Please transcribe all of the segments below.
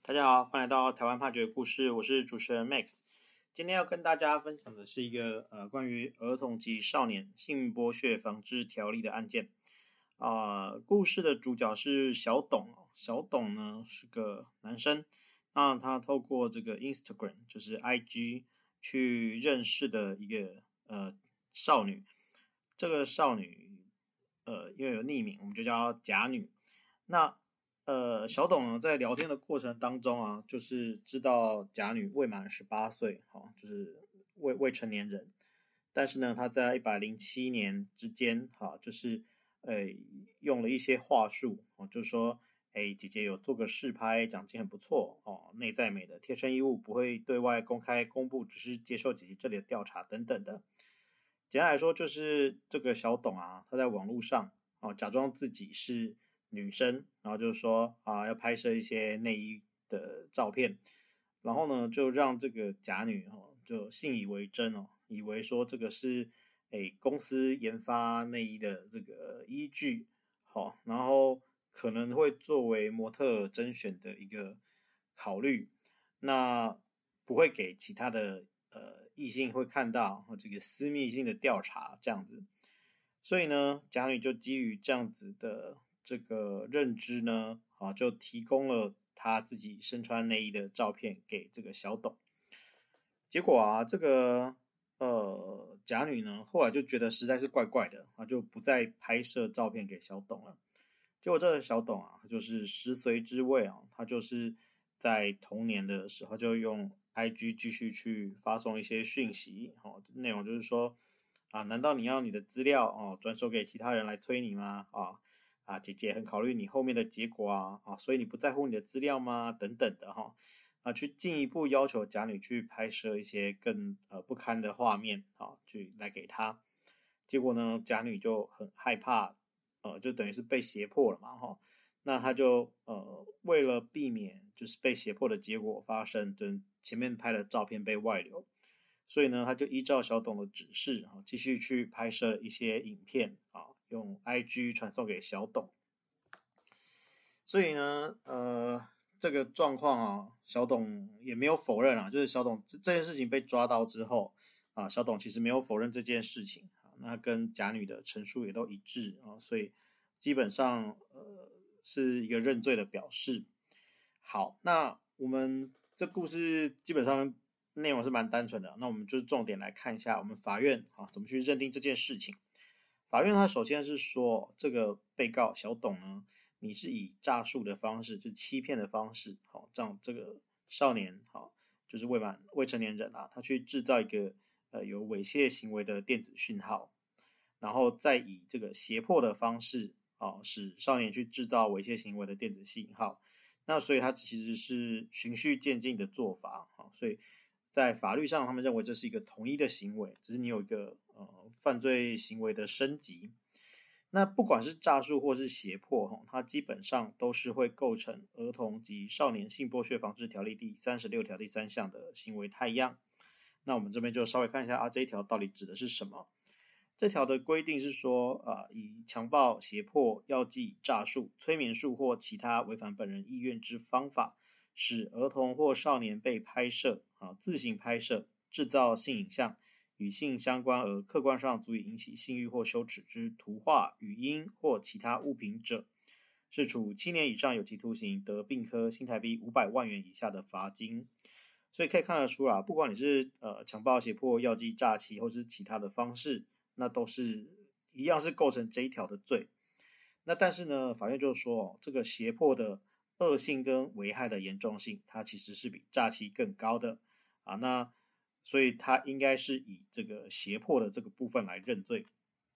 大家好，欢迎来到台湾判决故事，我是主持人 Max。今天要跟大家分享的是一个关于儿童及少年性剥削防治条例的案件。故事的主角是小董。小董呢是个男生，那他透过这个 Instagram 就是 IG 去认识的一个少女。这个少女因为有匿名，我们就叫她甲女。那小董呢，在聊天的过程当中啊，就是知道甲女未满18岁，就是未成年人。但是呢，他在107年之间，就是用了一些话术，就是说，姐姐有做个试拍，奖金很不错哦，内在美的贴身衣物不会对外公开公布，只是接受姐姐这里的调查等等的。简单来说，就是这个小董啊，他在网络上假装自己是女生，然后就是说要拍摄一些内衣的照片，然后呢就让这个甲女就信以为真以为说这个是公司研发内衣的这个依据，然后可能会作为模特甄选的一个考虑，那不会给其他的异性会看到这个私密性的调查这样子。所以呢，甲女就基于这样子的这个认知呢，就提供了她自己身穿内衣的照片给这个小董。结果这个甲女呢，后来就觉得实在是怪怪的就不再拍摄照片给小董了。结果这个小董他就是食髓知味他就是在同年的时候就用 IG 继续去发送一些讯息，内容就是说难道你要你的资料转手给其他人来催你吗？姐姐很考虑你后面的结果所以你不在乎你的资料吗？等等的去进一步要求甲女去拍摄一些更不堪的画面去来给他。结果呢，甲女就很害怕，就等于是被胁迫了嘛那他就为了避免就是被胁迫的结果发生，就前面拍的照片被外流，所以呢，他就依照小董的指示继续去拍摄一些影片用 IG 传送给小董。所以呢，这个状况小董也没有否认就是小董这件事情被抓到之后小董其实没有否认这件事情那跟甲女的陈述也都一致所以基本上是一个认罪的表示。好，那我们这故事基本上内容是蛮单纯的，那我们就是重点来看一下我们法院怎么去认定这件事情。法院它首先是说，这个被告小董呢，你是以诈术的方式，就是欺骗的方式让这个少年就是未成年人他去制造一个有猥亵行为的电子讯号，然后再以这个胁迫的方式使少年去制造猥亵行为的电子信号。那所以它其实是循序渐进的做法所以在法律上他们认为这是一个同一的行为，只是你有一个犯罪行为的升级。那不管是诈术或是胁迫它基本上都是会构成儿童及少年性剥削防治条例第36条第3项的行为态样。那我们这边就稍微看一下这一条到底指的是什么。这条的规定是说以强暴、胁迫、药剂、诈术、催眠术或其他违反本人意愿之方法，使儿童或少年被拍摄自行拍摄、制造性影像与性相关而客观上足以引起性欲或羞耻之图画、语音或其他物品者，是处7年以上有期徒刑，得并科新台币500万元以下的罚金。所以可以看得出不管你是强暴、胁迫、药剂、诈欺或是其他的方式，那都是一样是构成这一条的罪。那但是呢，法院就说这个胁迫的恶性跟危害的严重性，它其实是比诈欺更高的那所以它应该是以这个胁迫的这个部分来认罪。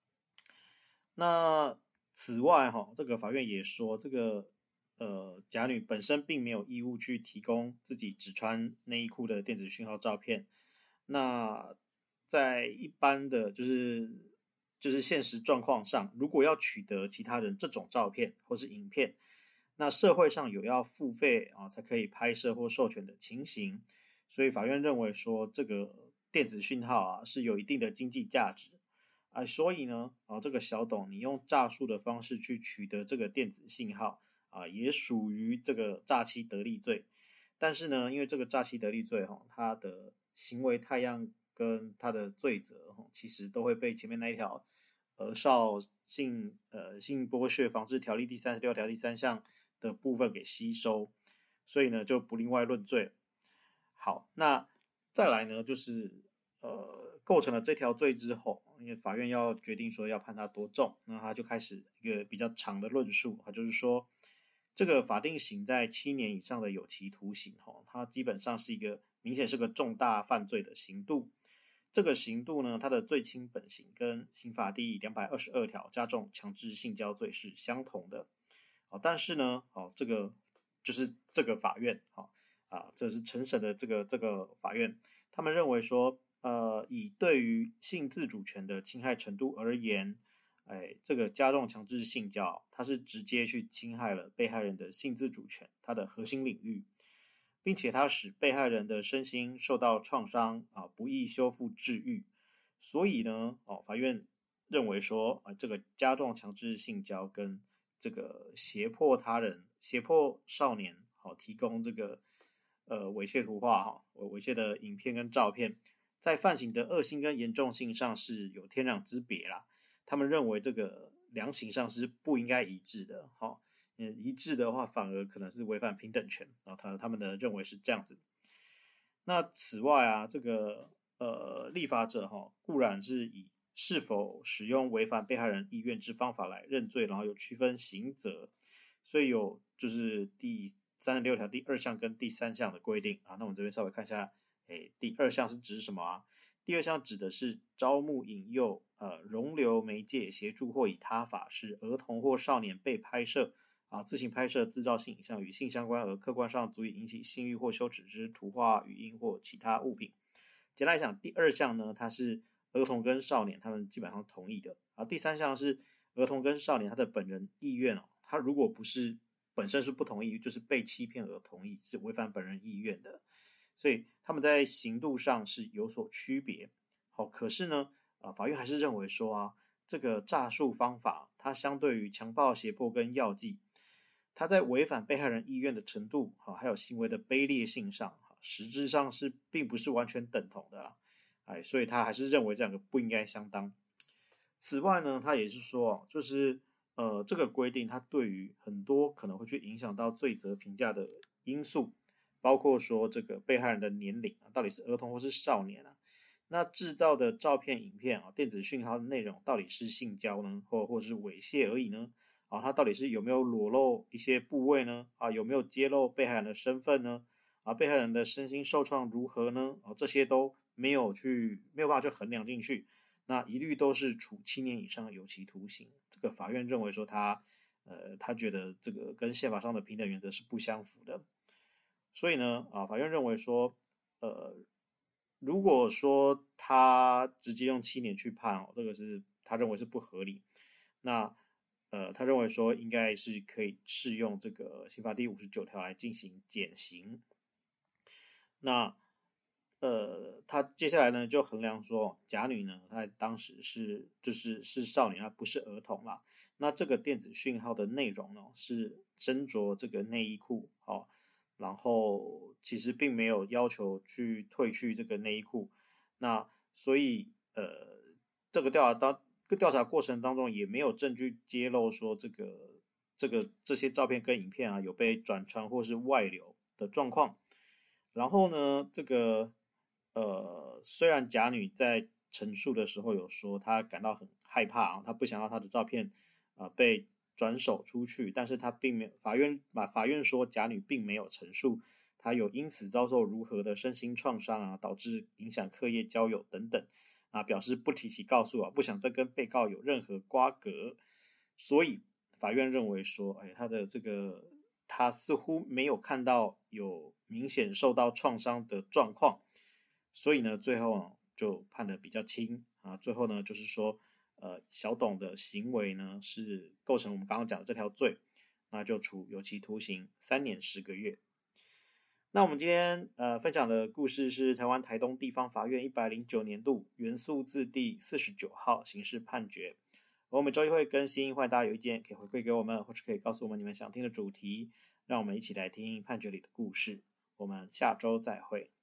那此外这个法院也说，这个甲女本身并没有义务去提供自己只穿内衣裤的电子讯号照片。那在一般的就是现实状况上，如果要取得其他人这种照片或是影片，那社会上有要付费才可以拍摄或授权的情形。所以法院认为说，这个电子讯号是有一定的经济价值所以呢这个小董你用诈术的方式去取得这个电子信号也属于这个诈欺得利罪。 但是呢，因为这个诈欺得利罪他的行为态样跟他的罪责其实都会被前面那一条儿少性剥削防治条例第36条第3项的部分给吸收，所以呢就不另外论罪。好，那再来呢就是构成了这条罪之后，因为法院要决定说要判他多重，那他就开始一个比较长的论述，他就是说这个法定刑在7年以上的有期徒刑它基本上是一个明显是个重大犯罪的刑度。这个刑度呢，它的最轻本刑跟刑法第222条加重强制性交罪是相同的。但是呢，这个就是这个法院这是承审的这个法院，他们认为说，以对于性自主权的侵害程度而言，这个加重强制性交，它是直接去侵害了被害人的性自主权，它的核心领域，并且它使被害人的身心受到创伤不易修复治愈。所以呢，法院认为说，这个加重强制性交跟这个胁迫少年提供这个猥亵图画猥亵的影片跟照片，在犯行的恶性跟严重性上是有天壤之别啦。他们认为这个量刑上是不应该一致的一致的话反而可能是违反平等权他们的认为是这样子。那此外这个立法者固然是以是否使用违反被害人意愿之方法来认罪，然后有区分刑责，所以有就是第36条第2项跟第3项的规定那我们这边稍微看一下，第2项是指什么第2项指的是招募引诱容留媒介协助或以他法使儿童或少年被拍摄自行拍摄自照性影像与性相关而客观上足以引起性欲或羞耻之图画、语音或其他物品。简单来讲，第2项呢，它是儿童跟少年他们基本上同意的第3项是儿童跟少年他的本人意愿他如果不是本身是不同意，就是被欺骗而同意，是违反本人意愿的，所以他们在刑度上是有所区别。可是呢法院还是认为说这个诈术方法它相对于强暴、胁迫跟药剂，它在违反被害人意愿的程度还有行为的卑劣性上实质上是并不是完全等同的啦所以他还是认为这两个不应该相当。此外呢，他也是说就是这个规定它对于很多可能会去影响到罪责评价的因素，包括说这个被害人的年龄到底是儿童或是少年那制造的照片、影片电子讯号的内容到底是性交呢，或是猥亵而已呢它到底是有没有裸露一些部位呢有没有揭露被害人的身份呢被害人的身心受创如何呢这些都没有办法去衡量进去，那一律都是处7年以上的有期徒刑。这个法院认为说他觉得这个跟宪法上的平等原则是不相符的，所以呢法院认为说如果说他直接用7年去判这个是他认为是不合理，那他认为说应该是可以适用这个刑法第59条来进行减刑。那他接下来呢就衡量说甲女呢她当时是少年，她不是儿童啦。那这个电子讯号的内容呢是斟酌这个内衣裤然后其实并没有要求去褪去这个内衣裤，那所以这个调查过程当中也没有证据揭露说这些照片跟影片有被转传或是外流的状况。然后呢这个虽然甲女在陈述的时候有说她感到很害怕她不想要她的照片被转手出去，但是她并没有法院说甲女并没有陈述她有因此遭受如何的身心创伤导致影响课业、交友等等表示不提起告诉不想再跟被告有任何瓜葛。所以法院认为说他似乎没有看到有明显受到创伤的状况，所以呢最后就判得比较轻最后呢就是说小董的行为呢是构成我们刚刚讲的这条罪，那就处有期徒刑3年10个月。那我们今天分享的故事是台湾台东地方法院109年度原诉字第49号刑事判决。我们周一会更新，欢迎大家有意见可以回馈给我们，或是可以告诉我们你们想听的主题，让我们一起来听判决里的故事。 我们下周再会。